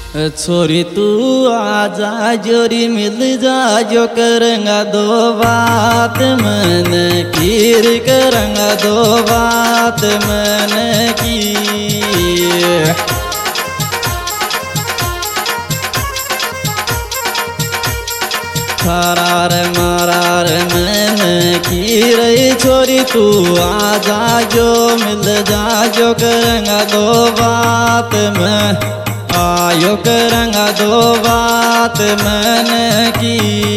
छोरी तू आजा जोरी मिल जा जो करेंगा दो बात मैंने कीर करेंगा दो बात मैंने की। खरार मारार मैंने की रही छोरी तू आजा जो मिल जा जो करेंगा दो बात में आयो करेंगा दो बात मैंने की।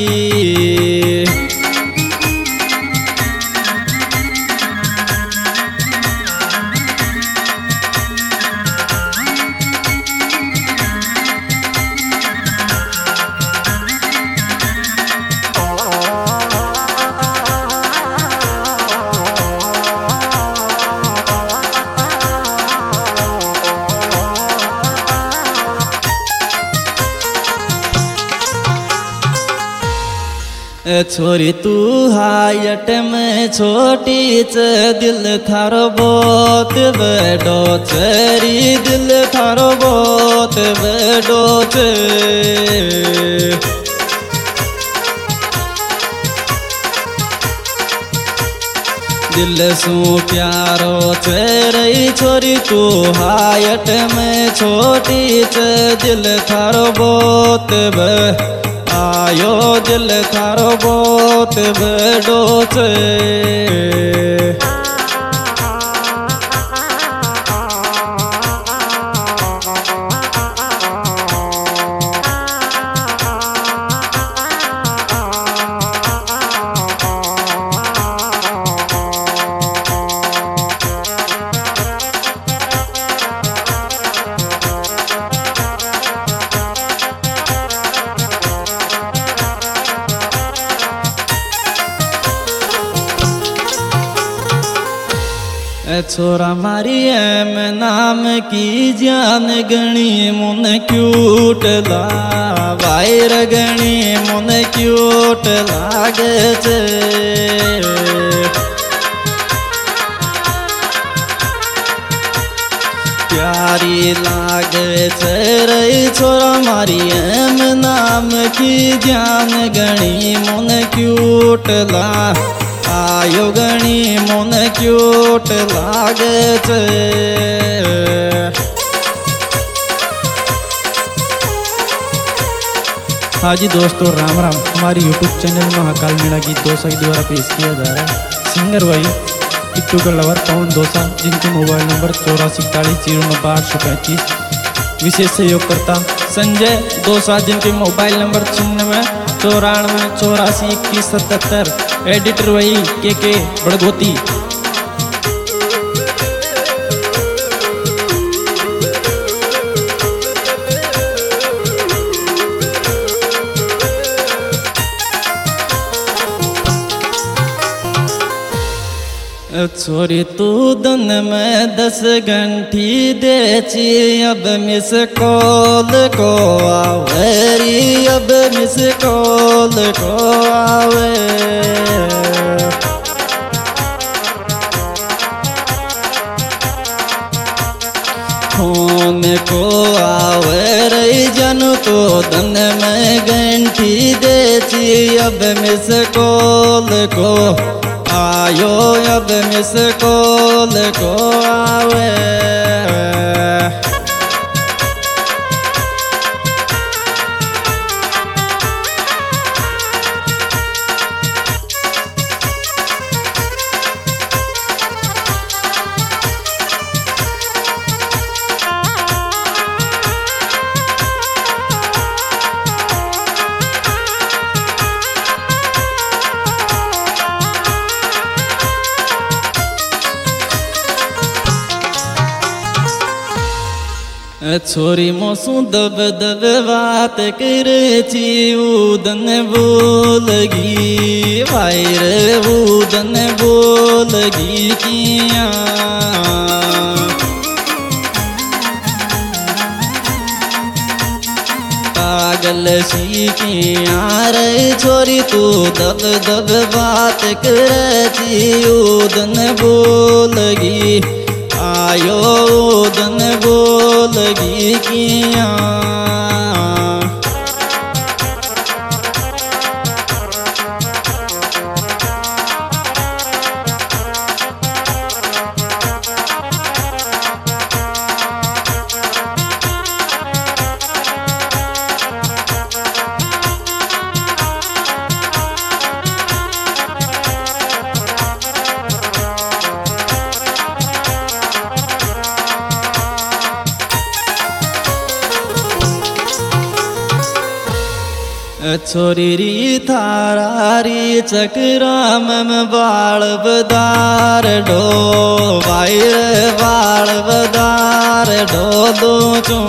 छोरी तू हायट में छोटी च दिल थारो बहुत बड़ो चरी दिल थारो बहुत बड़ो च। दिल सू प्यारो चेरी छोरी तू हायट में छोटी च दिल थारो बहुत आयो दिल थारो बहुत बड़ो चे। छोरा मारी एम नाम की जान गणी मुन क्यूट ला वायर गणी मुन क्यूट लागे छे। प्यारी लागे छे रही छोरा मारी एम नाम की जान गणी मुन क्यूट ला आयो गणी मुन क्यूट लागे छे। हाँ जी दोस्तों राम राम। हमारी YouTube चैनल महाकाल मीणा गीत दोसा के द्वारा पेश किया जा रहा है। सिंगर भाई टिट्टू का लवर पवन दोसा जिनके मोबाइल नंबर 84410835। विशेष सहयोगकर्ता संजय दोसा जिनके मोबाइल नंबर 9694842177। एडिटर वही के बड़गोती। छोरी तू दिन में 10 घंटी देची अब मिस कॉल को आवेरी अब मिस कॉल को आवे। फोन को आवे रही जनू तो दिन में घंटी देची अब मिस कॉल को आयो अब मिस कॉल को आवे। छोरी मोसू दब दब बात करे ची उदन बोलगी वायर उदन बोलगी किया। पागल सी किया रे छोरी तू दब दब बात करे ची उदन बोलगी आयो उदन बोलगी किया। छोरी री थारारी चक्राम में बाल बदार डो वायर बाल बदार डो दो चो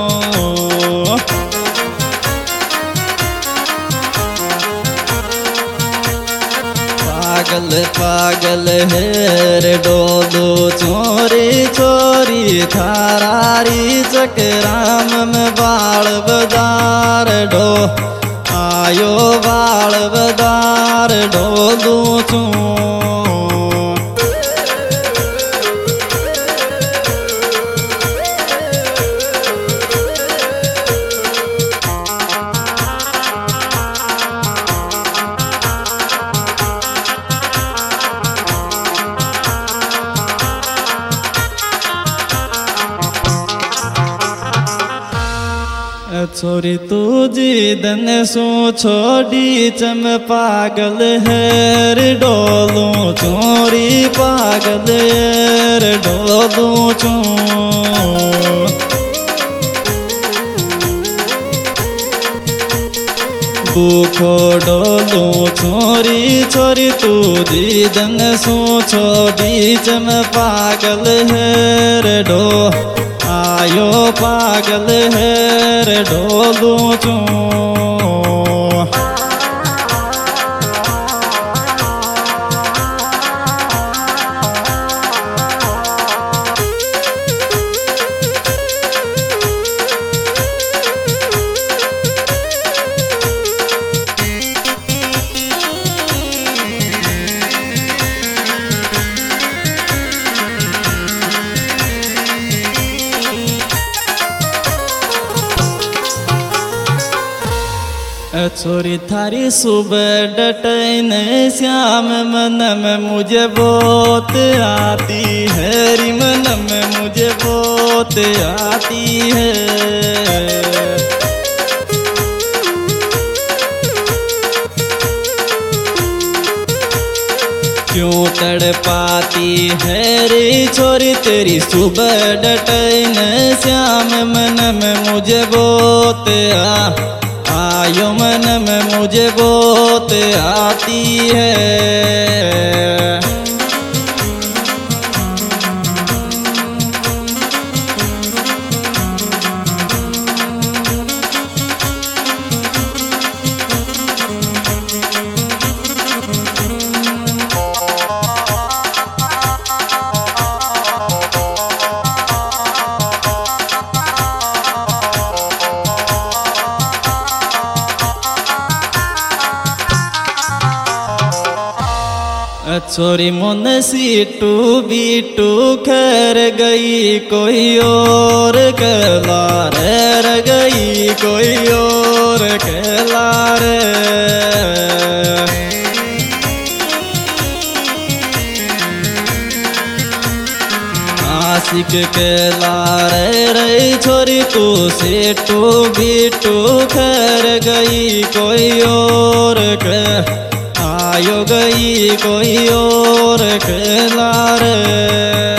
पागल पागल हेर डो दो चोरी छोरी थारारी चक्राम में बाल बदार डो आयो बाल बदार डोलू चू छोरी तू जिदन सो छोड़ी चम पागल हेर डोलू चोरी पागल हेर डोलू चू भूखो डोलू छोरी छोरी तू जिदन सो छोड़ी चम पागल हेर डो आयो पागल हेर डोलू चू छोरी थारी सुबह डटन श्याम मन में मुझे बहुत आती है री मन में मुझे बहुत आती है क्यों तड़पाती है रे छोरी तेरी सुबह डटन श्याम मन में मुझे बहुत आयो मन में मुझे बहुत आती है छोरी मन सीटू बीटू खैर गई कोई और कहला रे रह गई कोई और कहला रे आशिक कहला रे रे छोरी तू सीटू बीटू खैर गई कोई और कह आयो गई कोई और कहला रे।